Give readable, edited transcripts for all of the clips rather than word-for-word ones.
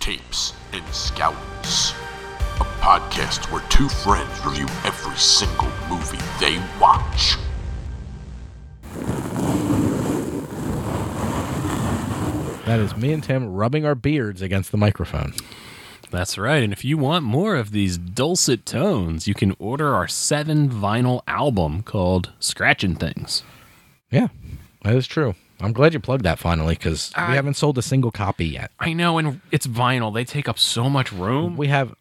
Tapes and Scouts, a podcast where two friends review every single movie they watch. That is me and Tim rubbing our beards against the microphone. That's right, and if you want more of these dulcet tones, you can order our 7-vinyl album called Scratchin' Things. Yeah, that is true. I'm glad you plugged that finally, because we haven't sold a single copy yet. I know, and it's vinyl. They take up so much room. We had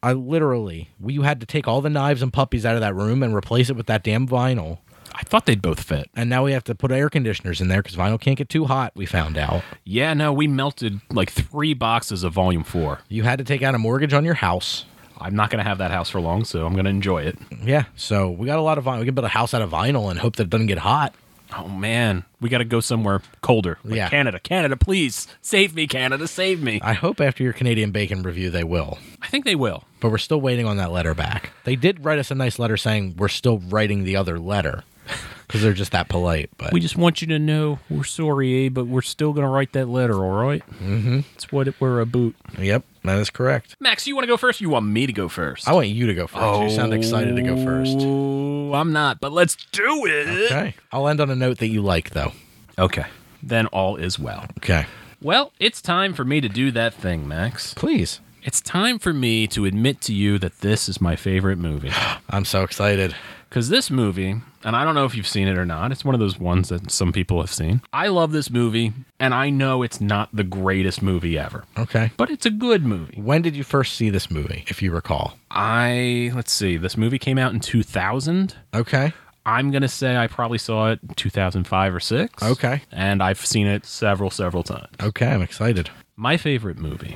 to take all the knives and puppies out of that room and replace it with that damn vinyl. I thought they'd both fit. And now we have to put air conditioners in there because vinyl can't get too hot, we found out. Yeah, no, we melted like 3 boxes of Volume 4. You had to take out a mortgage on your house. I'm not going to have that house for long, so I'm going to enjoy it. Yeah, so we got a lot of vinyl. We can build a house out of vinyl and hope that it doesn't get hot. Oh, man. We got to go somewhere colder. Like Yeah. Canada. Canada, please. Save me, Canada. Save me. I hope after your Canadian bacon review they will. I think they will. But we're still waiting on that letter back. They did write us a nice letter saying we're still writing the other letter because they're just that polite. But We just want you to know we're sorry, but we're still going to write that letter, all right? Mm-hmm. It's what we're about. Yep, that is correct. Max, you want to go first or you want me to go first? I want you to go first. You sound excited to go first. Oh, I'm not, but let's do it. Okay. I'll end on a note that you like, though. Okay. Then all is well. Okay. Well, it's time for me to do that thing, Max. Please. It's time for me to admit to you that this is my favorite movie. I'm so excited. Because this movie, and I don't know if you've seen it or not, it's one of those ones that some people have seen. I love this movie, and I know it's not the greatest movie ever. Okay. But it's a good movie. When did you first see this movie, if you recall? Let's see, this movie came out in 2000. Okay. I'm going to say I probably saw it in 2005 or 6. Okay. And I've seen it several times. Okay, I'm excited. My favorite movie,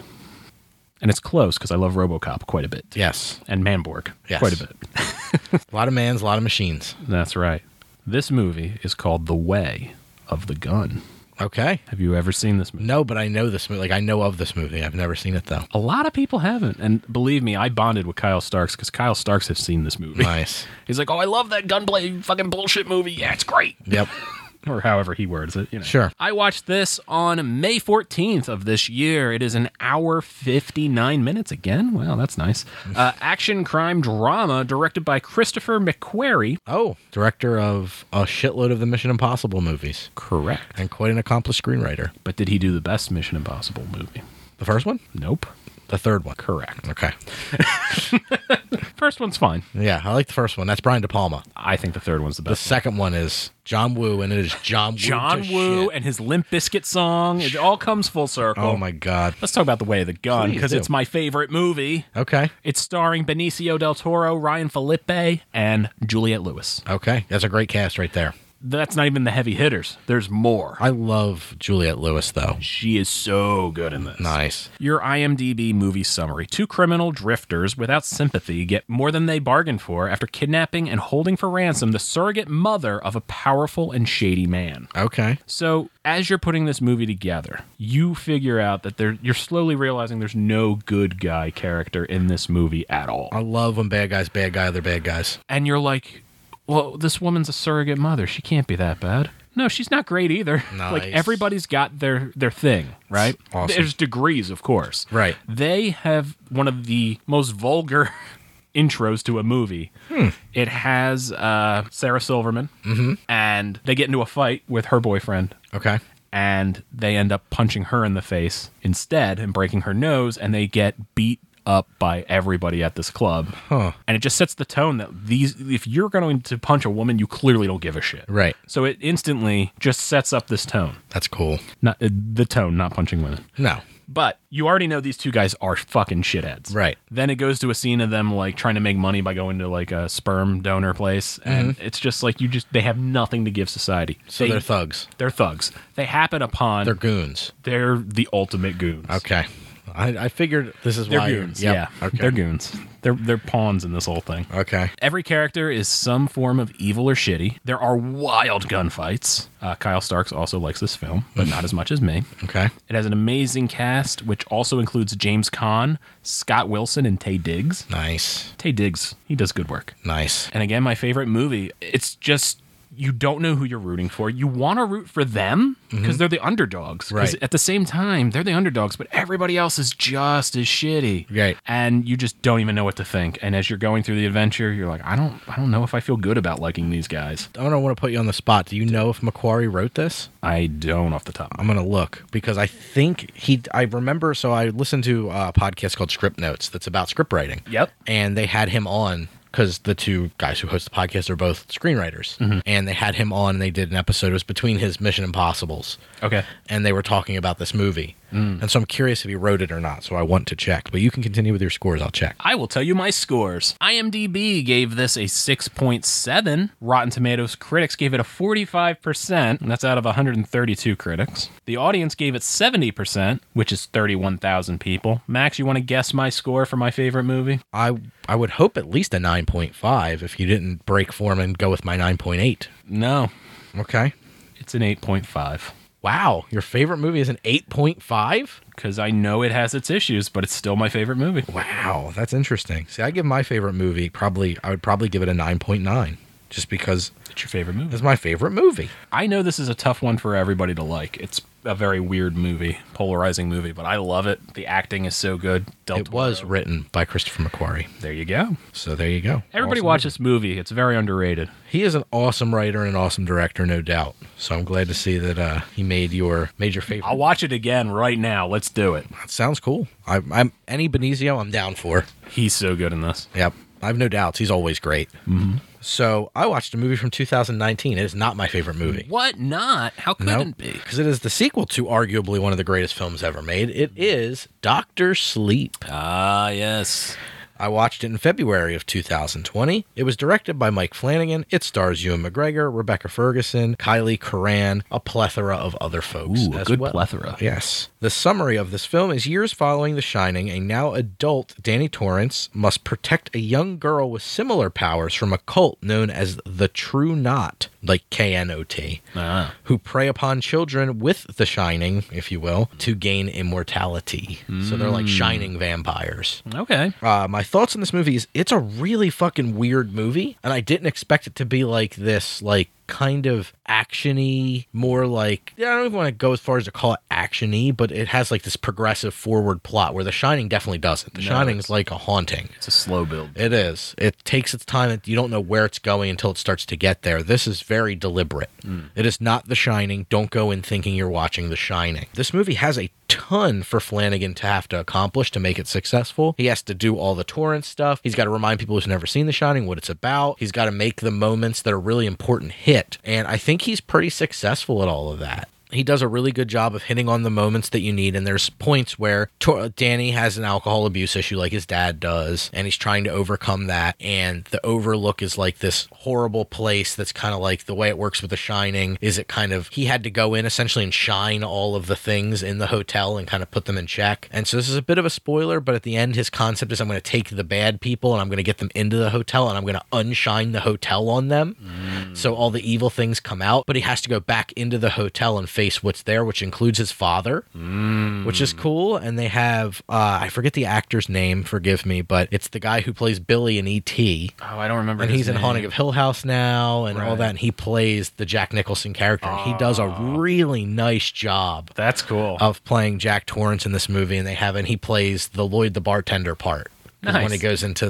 and it's close because I love RoboCop quite a bit. Yes. And Manborg Yes. quite a bit. A lot of mans, a lot of machines. That's right. This movie is called The Way of the Gun. Okay. Have you ever seen this movie? No, but I know this movie. Like, I know of this movie. I've never seen it, though. A lot of people haven't. And believe me, I bonded with Kyle Starks because Kyle Starks has seen this movie. Nice. He's like, oh, I love that gunplay fucking bullshit movie. Yeah, it's great. Yep. Or however he words it. You know. Sure. I watched this on May 14th of this year. It is an hour 59 minutes again. Wow, that's nice. Action crime drama directed by Christopher McQuarrie. Oh, director of a shitload of the Mission Impossible movies. Correct. And quite an accomplished screenwriter. But did he do the best Mission Impossible movie? The first one? Nope. The third one. Correct. Okay. First one's fine. Yeah, I like the first one. That's Brian De Palma. I think the third one's the The best. second one is John Woo, and it is John Woo. John to Woo shit. and his Limp Bizkit song. It all comes full circle. Oh, my God. Let's talk about The Way of the Gun Please because do. it's my favorite movie. Okay. It's starring Benicio del Toro, Ryan Felipe, and Juliette Lewis. Okay. That's a great cast right there. That's not even the heavy hitters. There's more. I love Juliette Lewis, though. She is so good in this. Nice. Your IMDb movie summary. 2 criminal drifters without sympathy get more than they bargained for after kidnapping and holding for ransom the surrogate mother of a powerful and shady man. Okay. So, as you're putting this movie together, you figure out that you're slowly realizing there's no good guy character in this movie at all. I love when bad guys, other bad guys. And you're like, well, this woman's a surrogate mother. She can't be that bad. No, she's not great either. Nice. Like, everybody's got their thing, right? Awesome. There's degrees, of course. Right. They have one of the most vulgar intros to a movie. It has Sarah Silverman, and they get into a fight with her boyfriend. Okay. And they end up punching her in the face instead and breaking her nose, and they get beat up by everybody at this club. Huh. And it just sets the tone that if you're going to punch a woman, you clearly don't give a shit. Right. So it instantly just sets up this tone. That's cool. Not the tone, not punching women. No. But you already know these two guys are fucking shitheads. Right. Then it goes to a scene of them like trying to make money by going to like a sperm donor place. And it's just like they have nothing to give society. So they're thugs. They're thugs. They happen upon. They're goons. They're the ultimate goons. Okay. I figured this is They're why. goons. Yep. Yeah. Okay. They're goons. They're pawns in this whole thing. Okay. Every character is some form of evil or shitty. There are wild gunfights. Kyle Starks also likes this film, but not as much as me. Okay. It has an amazing cast, which also includes James Caan, Scott Wilson, and Taye Diggs. Nice. Taye Diggs, he does good work. Nice. And again, my favorite movie. It's just you don't know who you're rooting for. You want to root for them because they're the underdogs. 'Cause Right. at the same time, they're the underdogs, but everybody else is just as shitty. Right. And you just don't even know what to think. And as you're going through the adventure, you're like, I don't know if I feel good about liking these guys. I don't want to put you on the spot. Do you know if Macquarie wrote this? I don't off the top. I'm going to look because I think I remember, so I listened to a podcast called Script Notes that's about script writing. Yep. And they had him on because the two guys who host the podcast are both screenwriters. And they had him on and they did an episode. It was between his Mission Impossibles. Okay. And they were talking about this movie. And so I'm curious if he wrote it or not. So I want to check. But you can continue with your scores. I'll check. I will tell you my scores. IMDb gave this a 6.7. Rotten Tomatoes critics gave it a 45%, and that's out of 132 critics. The audience gave it 70%, which is 31,000 people. Max, you want to guess my score for my favorite movie? I would hope at least a 9.5 if you didn't break form and go with my 9.8. No, Okay. it's an 8.5. Wow. Your favorite movie is an 8.5? Because I know it has its issues, but it's still my favorite movie. Wow. That's interesting. See, I give my favorite movie I would probably give it a 9.9 just because It's your favorite movie. it's my favorite movie. I know this is a tough one for everybody to like. It's a very weird movie, polarizing movie, but I love it. The acting is so good. Del It was Toro. written by Christopher McQuarrie. There you go. So there you go. Everybody Awesome watch movie. this movie. It's very underrated. He is an awesome writer and an awesome director, no doubt. So I'm glad to see that he made your favorite. I'll watch it again right now. Let's do it. That sounds cool. I'm any Benicio I'm down for. He's so good in this. Yep. I have no doubts. He's always great. So I watched a movie from 2019. It is not my favorite movie. What not? How could it be? Because it is the sequel to arguably one of the greatest films ever made. It is Dr. Sleep. Ah, yes. I watched it in February of 2020. It was directed by Mike Flanagan. It stars Ewan McGregor, Rebecca Ferguson, Kylie Curran, a plethora of other folks Ooh, a as good well. plethora. Yes. The summary of this film is years following The Shining, a now adult Danny Torrance must protect a young girl with similar powers from a cult known as the True Knot, like KNOT, Ah. who prey upon children with The Shining, if you will, to gain immortality. So they're like shining vampires. Okay. My thoughts on this movie is it's a really fucking weird movie, and I didn't expect it to be like this, like kind of action-y, more like, I don't even want to go as far as to call it action-y, but it has like this progressive forward plot where The Shining definitely doesn't. The Shining is like a haunting. It's a slow build. It is. It takes its time. And you don't know where it's going until it starts to get there. This is very deliberate. It is not The Shining. Don't go in thinking you're watching The Shining. This movie has a ton for Flanagan to have to accomplish to make it successful. He has to do all the Torrance stuff. He's got to remind people who's never seen The Shining what it's about. He's got to make the moments that are really important hit. And I think he's pretty successful at all of that. He does a really good job of hitting on the moments that you need, and there's points where Danny has an alcohol abuse issue like his dad does, and he's trying to overcome that, and the Overlook is like this horrible place that's kind of like the way it works with The Shining is it kind of, he had to go in essentially and shine all of the things in the hotel and kind of put them in check. And so this is a bit of a spoiler, but at the end his concept is I'm going to take the bad people and I'm going to get them into the hotel and I'm going to unshine the hotel on them. So all the evil things come out, but he has to go back into the hotel and face what's there, which includes his father, which is cool. And they have, I forget the actor's name, forgive me, but it's the guy who plays Billy in E.T. Oh, I don't remember. And his he's in name. Haunting of Hill House now and all Right. that. And he plays the Jack Nicholson character. And he does a really nice job That's cool. of playing Jack Torrance in this movie. And he plays the Lloyd the bartender part. 'Cause Nice. when he goes into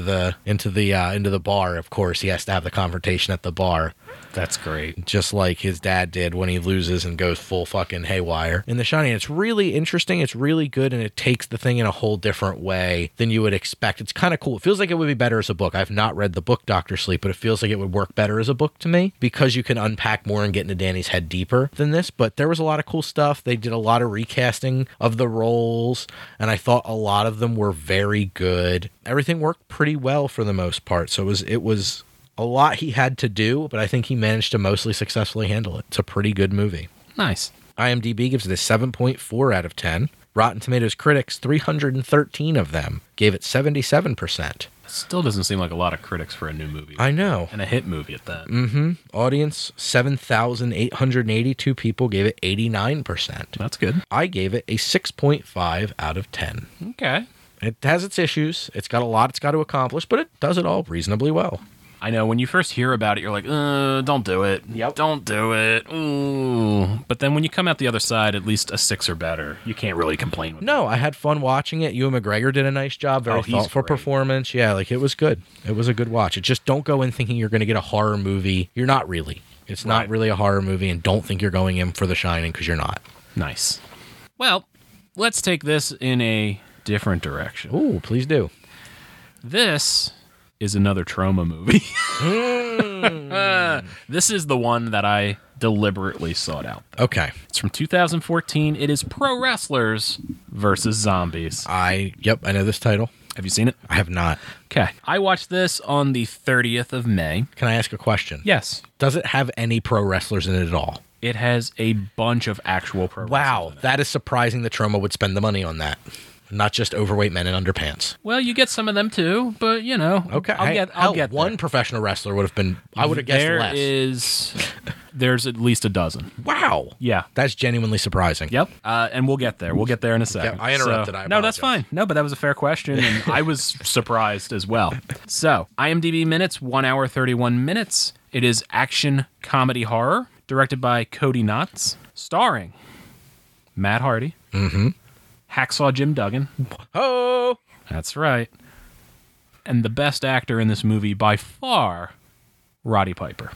the bar, of course, he has to have the confrontation at the bar. That's great. Just like his dad did when he loses and goes full fucking haywire. In The Shining, it's really interesting, it's really good, and it takes the thing in a whole different way than you would expect. It's kind of cool. It feels like it would be better as a book. I've not read the book Dr. Sleep, but it feels like it would work better as a book to me because you can unpack more and get into Danny's head deeper than this. But there was a lot of cool stuff. They did a lot of recasting of the roles, and I thought a lot of them were very good. Everything worked pretty well for the most part. So it was a lot he had to do, but I think he managed to mostly successfully handle it. It's a pretty good movie. Nice. IMDb gives it a 7.4 out of 10. Rotten Tomatoes critics, 313 of them, gave it 77%. Still doesn't seem like a lot of critics for a new movie. I know. And a hit movie at that. Audience, 7,882 people gave it 89%. That's good. I gave it a 6.5 out of 10. Okay. It has its issues. It's got a lot it's got to accomplish, but it does it all reasonably well. I know when you first hear about it, you're like, don't do it. Yep. Don't do it. Ooh. But then when you come out the other side, at least a 6 or better. You can't really complain with No, I had fun watching it. Ewan McGregor did a nice job. Very he's thoughtful great. performance. Yeah, like it was good. It was a good watch. It just don't go in thinking you're going to get a horror movie. You're not really. It's not Right. really a horror movie, and don't think you're going in for The Shining because you're not. Nice. Well, let's take this in a different direction. Ooh, please do. This is another trauma movie. This is the one that I deliberately sought out. Okay. It's from 2014. It is Pro Wrestlers versus Zombies. I know this title. Have you seen it? I have not. Okay. I watched this on the 30th of May. Can I ask a question? Yes. Does it have any pro wrestlers in it at all? It has a bunch of actual pro Wow, wrestlers in it. that is surprising that Troma would spend the money on that. Not just overweight men in underpants. Well, you get some of them too, but you know. Okay. I'll get one there. professional wrestler would have been, I would have guessed less. There's at least a dozen. Wow. Yeah. That's genuinely surprising. Yep. And we'll get there. We'll get there in a second. Yeah, I interrupted. I No, that's apologize. fine. No, but that was a fair question, and I was surprised as well. So, IMDb minutes, 1 hour, 31 minutes. It is action, comedy, horror, directed by Cody Knotts, starring Matt Hardy, Hacksaw Jim Duggan. Oh. That's right. And the best actor in this movie by far, Roddy Piper.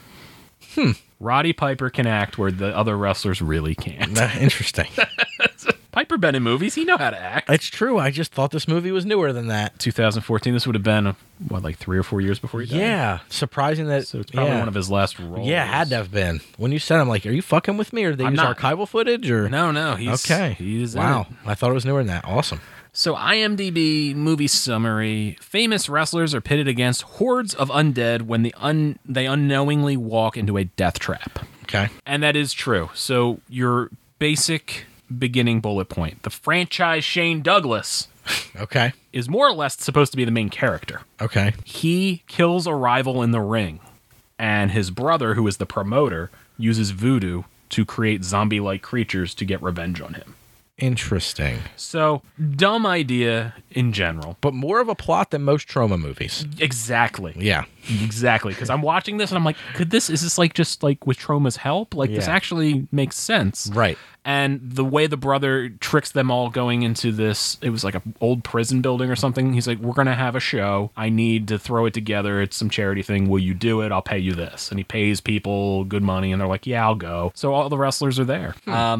Roddy Piper can act where the other wrestlers really can't. Interesting. Piper been in movies. He know how to act. It's true. I just thought this movie was newer than that. 2014. This would have been, like 3 or 4 years before he died? Yeah. Surprising that. So it's probably one of his last roles. Yeah, had to have been. When you said, I'm like, are you fucking with me, or did they I'm use not. archival footage, or No, he's okay? He's in wow. it. I thought it was newer than that. Awesome. So IMDb movie summary: famous wrestlers are pitted against hordes of undead when they unknowingly walk into a death trap. Okay. And that is true. So your basic beginning bullet point: the franchise Shane Douglas Okay. is more or less supposed to be the main character. Okay. He kills a rival in the ring, and his brother, who is the promoter, uses voodoo to create zombie-like creatures to get revenge on him. Interesting. So, dumb idea in general. But more of a plot than most Troma movies. Exactly. Yeah. Exactly. Because I'm watching this and I'm like, is this like just like with Troma's help? Like this Yeah. actually makes sense. Right. And the way the brother tricks them all going into this, it was like an old prison building or something. He's like, we're going to have a show. I need to throw it together. It's some charity thing. Will you do it? I'll pay you this. And he pays people good money and they're like, yeah, I'll go. So all the wrestlers are there.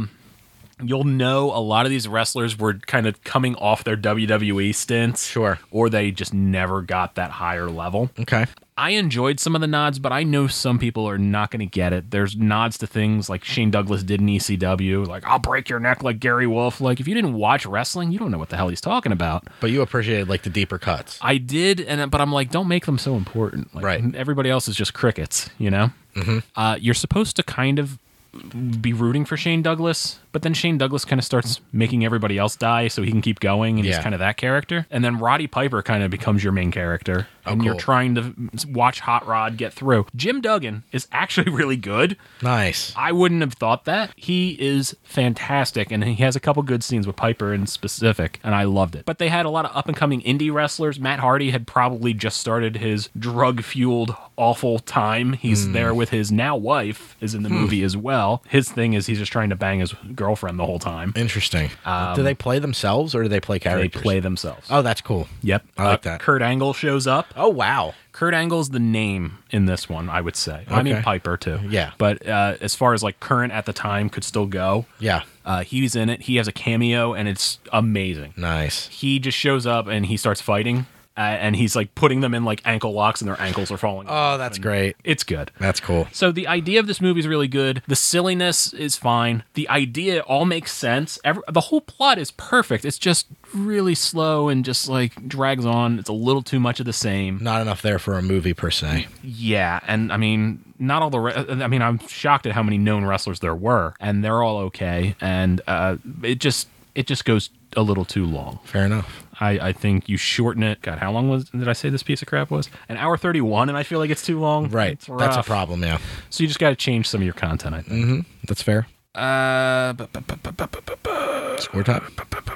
You'll know a lot of these wrestlers were kind of coming off their WWE stints. Sure. Or they just never got that higher level. Okay. I enjoyed some of the nods, but I know some people are not going to get it. There's nods to things like Shane Douglas did in ECW, like, I'll break your neck like Gary Wolf. Like, if you didn't watch wrestling, you don't know what the hell he's talking about. But you appreciated like the deeper cuts. I did, but I'm like, don't make them so important. Like, Right. Everybody else is just crickets, you know? Mm-hmm. You're supposed to kind of be rooting for Shane Douglas, but then Shane Douglas kind of starts making everybody else die so he can keep going, and he's Yeah. kind of that character. And then Roddy Piper kind of becomes your main character, and you're cool. trying to watch Hot Rod get through. Jim Duggan is actually really good. Nice. I wouldn't have thought that. He is fantastic, and he has a couple good scenes with Piper in specific, and I loved it. But they had a lot of up-and-coming indie wrestlers. Matt Hardy had probably just started his drug-fueled awful time. He's there with his now wife, is in the movie as well. His thing is he's just trying to bang his girlfriend the whole time. Interesting. Do they play themselves or do they play They characters? play themselves. Oh, that's cool. Yep. I like that. Kurt Angle shows up. Oh, wow. Kurt Angle's the name in this one, I would say. I mean, Okay. Piper, too. Yeah. But as far as, like, current at the time could still go, Yeah. he's in it. He has a cameo, and it's amazing. Nice. He just shows up, and he starts fighting, and he's, like, putting them in, like, ankle locks, and their ankles are falling off. Oh, that's great. It's good. That's cool. So the idea of this movie is really good. The silliness is fine. The idea all makes sense. The whole plot is perfect. It's just really slow and just like drags on. It's a little too much of the same. Not enough there for a movie per se. Yeah, and I mean, not all the. I'm shocked at how many known wrestlers there were, and they're all okay. And it just goes a little too long. Fair enough. I think you shorten it. God, how long did I say this piece of crap was? An hour 31, and I feel like it's too long. Right. It's That's a rough. problem, yeah. So you just got to change some of your content, I think. That's fair. Score time?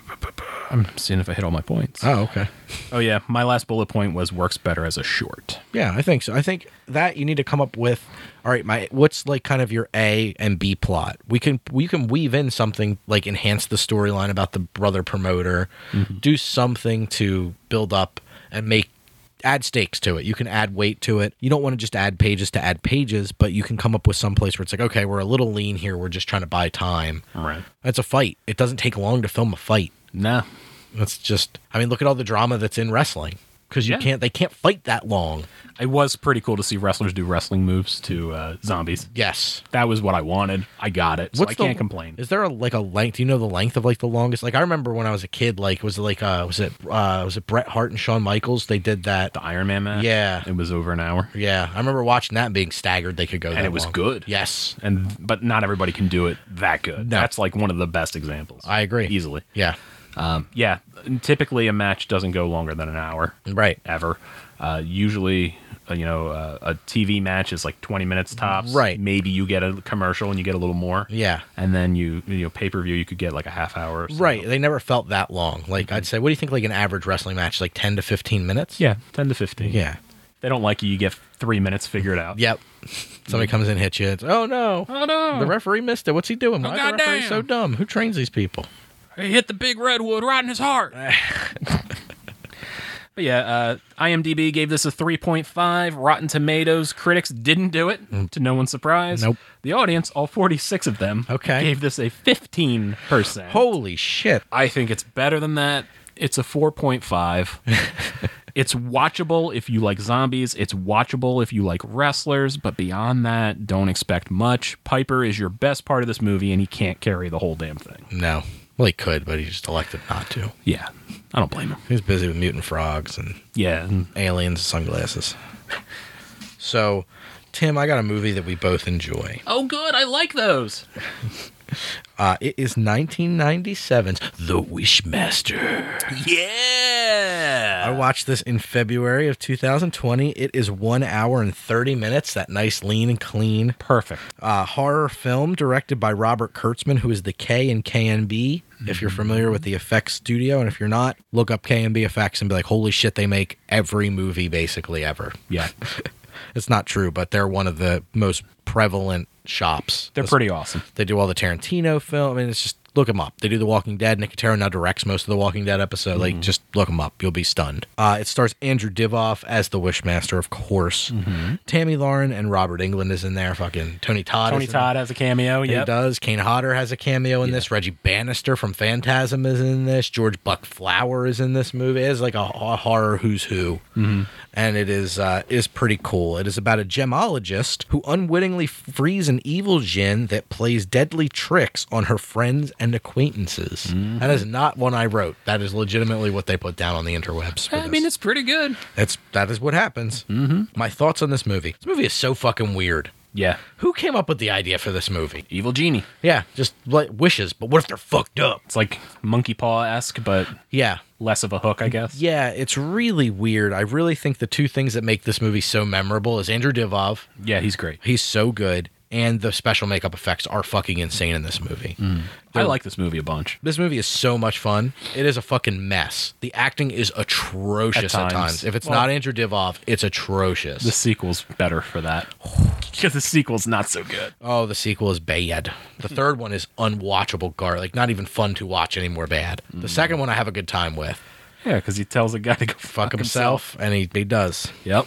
I'm seeing if I hit all my points. Oh, okay. Oh, yeah. My last bullet point was works better as a short. Yeah, I think so. I think that you need to come up with, all right, what's like kind of your A and B plot. We can weave in something like enhance the storyline about the brother promoter, do something to build up and add stakes to it. You can add weight to it. You don't want to just add pages to add pages, but you can come up with some place where it's like, okay, we're a little lean here. We're just trying to buy time. Right. It's a fight. It doesn't take long to film a fight. No. It's just, I mean, look at all the drama that's in wrestling. Because they can't fight that long. It was pretty cool to see wrestlers do wrestling moves to zombies. Yes. That was what I wanted. I got it. So I can't complain. Is there a length? Do you know the length of like the longest? Like I remember when I was a kid, like was it Bret Hart and Shawn Michaels? They did that. The Iron Man match? Yeah. It was over an hour. Yeah. I remember watching that and being staggered they could go that And it was long. good. Yes. But not everybody can do it that good. No. That's like one of the best examples. I agree. Easily. Yeah. Yeah. Typically a match doesn't go longer than an hour. Right. Ever. Usually, a TV match is like 20 minutes tops. Right. Maybe you get a commercial and you get a little more. Yeah. And then pay-per-view, you could get like a half hour or so. Right. They never felt that long. Like I'd say, what do you think like an average wrestling match? Like 10 to 15 minutes? Yeah, 10 to 15. Yeah. They don't like you get 3 minutes figured out. Yep. Somebody comes in and hits you. It's, oh no. Oh no. The referee missed it. What's he doing? Why is the referee goddamn. so dumb? Who trains these people? He hit the big redwood right in his heart. But yeah, IMDb gave this a 3.5. Rotten Tomatoes critics didn't do it, to no one's surprise. Nope. The audience, all 46 of them, gave this a 15%. Holy shit. I think it's better than that. It's a 4.5. It's watchable if you like zombies. It's watchable if you like wrestlers. But beyond that, don't expect much. Piper is your best part of this movie, and he can't carry the whole damn thing. No. Well, he could, but he just elected not to. Yeah, I don't blame him. He was busy with mutant frogs and aliens and sunglasses. So, Tim, I got a movie that we both enjoy. Oh, good. I like those. It is 1997's The Wishmaster. Yeah. I watched this in February of 2020. It is 1 hour and 30 minutes. That nice, lean and clean. Perfect. Horror film directed by Robert Kurtzman, who is the K in KNB. If you're familiar with the effects studio, and if you're not, look up KNB effects and be like, holy shit, they make every movie basically ever. Yeah. It's not true, but they're one of the most prevalent shops. They're pretty awesome. They do all the Tarantino film. I mean, it's just, look them up. They do The Walking Dead. Nick Cotero now directs most of the Walking Dead episode. Like, just look them up. You'll be stunned. It stars Andrew Divoff as the Wishmaster, of course. Tammy Lauren and Robert Englund is in there. Fucking Tony Todd. Tony Todd has a cameo. He does. Kane Hodder has a cameo in this. Reggie Bannister from Phantasm is in this. George Buck Flower is in this movie. It is like a horror who's who. And it is pretty cool. It is about a gemologist who unwittingly frees an evil djinn that plays deadly tricks on her friends and acquaintances. That is not one I wrote. That is legitimately what they put down on the interwebs. I mean, it's pretty good. That is what happens. My thoughts on this movie. This movie is so fucking weird. Yeah. Who came up with the idea for this movie? Evil Genie. Yeah, just like wishes, but what if they're fucked up? It's like Monkey Paw-esque, but less of a hook, I guess. Yeah, it's really weird. I really think the two things that make this movie so memorable is Andrew Divoff. Yeah, he's great. He's so good. And the special makeup effects are fucking insane in this movie. I like this movie a bunch. This movie is so much fun. It is a fucking mess. The acting is atrocious at times. If it's not Andrew Divoff, it's atrocious. The sequel's better for that. Because the sequel's not so good. Oh, the sequel is bad. The third one is unwatchable like not even fun to watch anymore bad. The second one I have a good time with. Yeah, because he tells a guy to go fuck himself. And he does. Yep.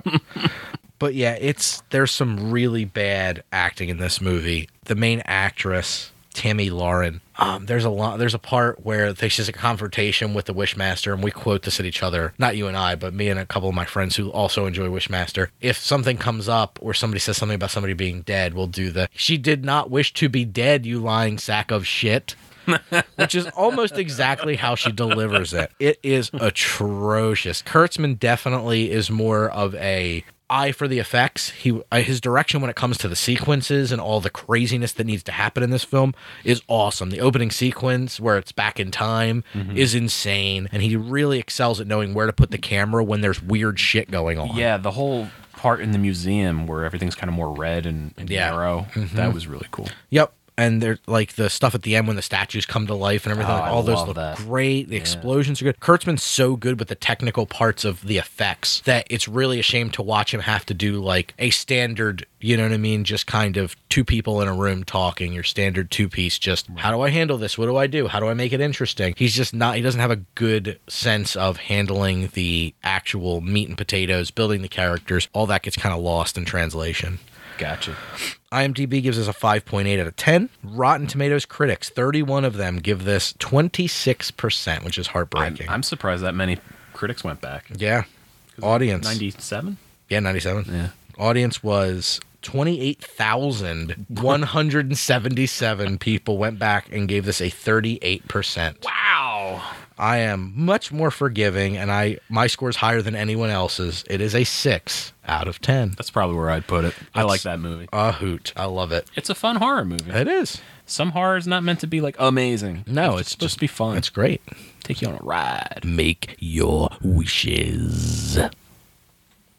But yeah, there's some really bad acting in this movie. The main actress, Tammy Lauren, there's a part where there's a confrontation with the Wishmaster, and we quote this at each other. Not you and I, but me and a couple of my friends who also enjoy Wishmaster. If something comes up or somebody says something about somebody being dead, we'll do "She did not wish to be dead, you lying sack of shit." Which is almost exactly how she delivers it. It is atrocious. Kurtzman definitely is more of a eye for the effects. His direction when it comes to the sequences and all the craziness that needs to happen in this film is awesome. The opening sequence where it's back in time is insane, and he really excels at knowing where to put the camera when there's weird shit going on. Yeah, the whole part in the museum where everything's kind of more red and narrow, that was really cool. Yep. And they're like the stuff at the end when the statues come to life and everything. Oh, like, I all those love look that. great. The explosions are good. Kurtzman's so good with the technical parts of the effects that it's really a shame to watch him have to do like a standard, you know what I mean? Just kind of two people in a room talking, your standard two-piece, just how do I handle this? What do I do? How do I make it interesting? He doesn't have a good sense of handling the actual meat and potatoes, building the characters. All that gets kind of lost in translation. Gotcha. IMDb gives us a 5.8 out of 10. Rotten Tomatoes critics, 31 of them give this 26%, which is heartbreaking. I'm surprised that many critics went back. Yeah. Audience. 97? Yeah, 97. Yeah. Audience was 28,177 people went back and gave this a 38%. Wow. I am much more forgiving, and my score is higher than anyone else's. It is a 6 out of 10. That's probably where I'd put it. I like that movie. A hoot. I love it. It's a fun horror movie. It is. Some horror is not meant to be like amazing. No, it's supposed to be fun. It's great. Take you on a ride. Make your wishes.